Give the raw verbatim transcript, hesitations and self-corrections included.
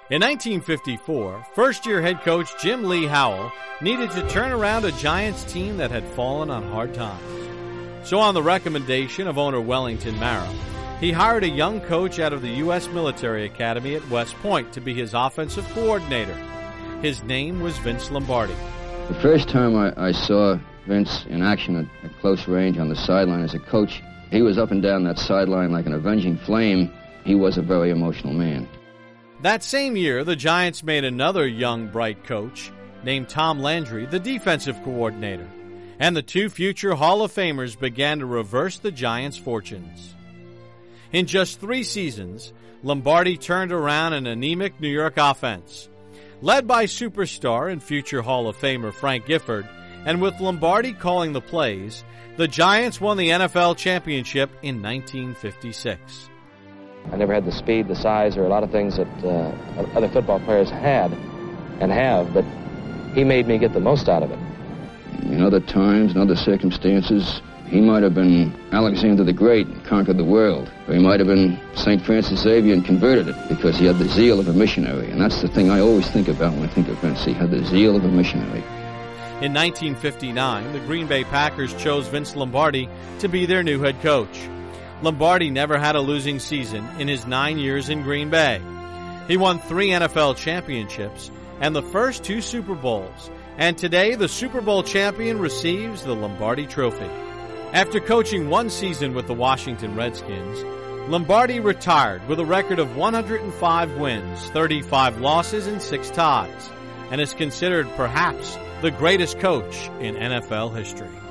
In nineteen fifty-four, first-year head coach Jim Lee Howell needed to turn around a Giants team that had fallen on hard times. So on the recommendation of owner Wellington Mara, he hired a young coach out of the U S Military Academy at West Point to be his offensive coordinator. His name was Vince Lombardi. The first time I, I saw Vince in action at, at close range on the sideline as a coach, he was up and down that sideline like an avenging flame. He was a very emotional man. That same year, the Giants made another young, bright coach named Tom Landry the defensive coordinator, and the two future Hall of Famers began to reverse the Giants' fortunes. In just three seasons, Lombardi turned around an anemic New York offense. Led by superstar and future Hall of Famer Frank Gifford, and with Lombardi calling the plays, the Giants won the N F L championship in nineteen fifty-six. I never had the speed, the size, or a lot of things that uh, other football players had and have, but he made me get the most out of it. In other times, in other circumstances, he might have been Alexander the Great and conquered the world. Or he might have been Saint Francis Xavier and converted it because he had the zeal of a missionary. And that's the thing I always think about when I think of Vince. He had the zeal of a missionary. In nineteen fifty-nine, the Green Bay Packers chose Vince Lombardi to be their new head coach. Lombardi never had a losing season in his nine years in Green Bay. He won three N F L championships and the first two Super Bowls, and today the Super Bowl champion receives the Lombardi Trophy. After coaching one season with the Washington Redskins, Lombardi retired with a record of one hundred five wins, thirty-five losses, and six ties, and is considered perhaps the greatest coach in N F L history.